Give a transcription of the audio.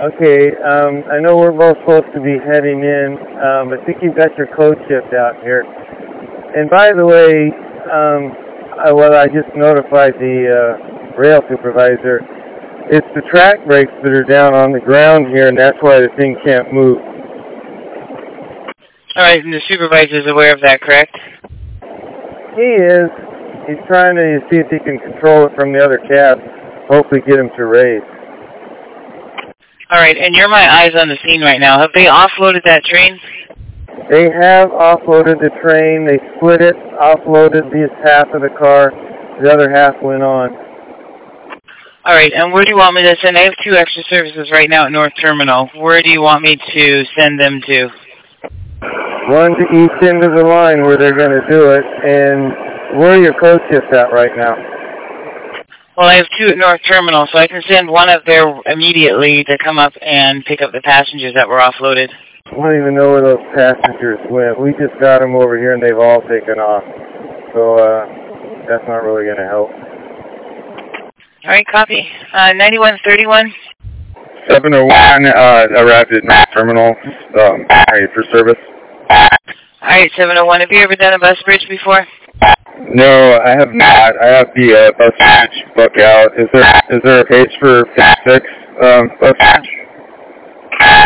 Okay, I know we're both supposed to be heading in. I think you've got your code shift out here. And by the way, I just notified the rail supervisor. It's the track brakes that are down on the ground here, and that's why the thing can't move. All right, and the supervisor is aware of that, correct? He is. He's trying to see if he can control it from the other cab, hopefully get him to race. All right, and you're my eyes on the scene right now. Have they offloaded that train? They have offloaded the train. They split it, offloaded this half of the car. The other half went on. All right, and where do you want me to send? I have 2 extra services right now at North Terminal. Where do you want me to send them to? One to each end of the line where they're going to do it. And where are your code shifts at right now? Well, I have 2 at North Terminal, so I can send one up there immediately to come up and pick up the passengers that were offloaded. I don't even know where those passengers went. We just got them over here and they've all taken off. So that's not really going to help. All right, copy. 9131. 701 arrived at North Terminal, ready for service. All right, 701. Have you ever done a bus bridge before? No, I have not. I have the bus bridge book out. Is there a page for 56 bus bridge?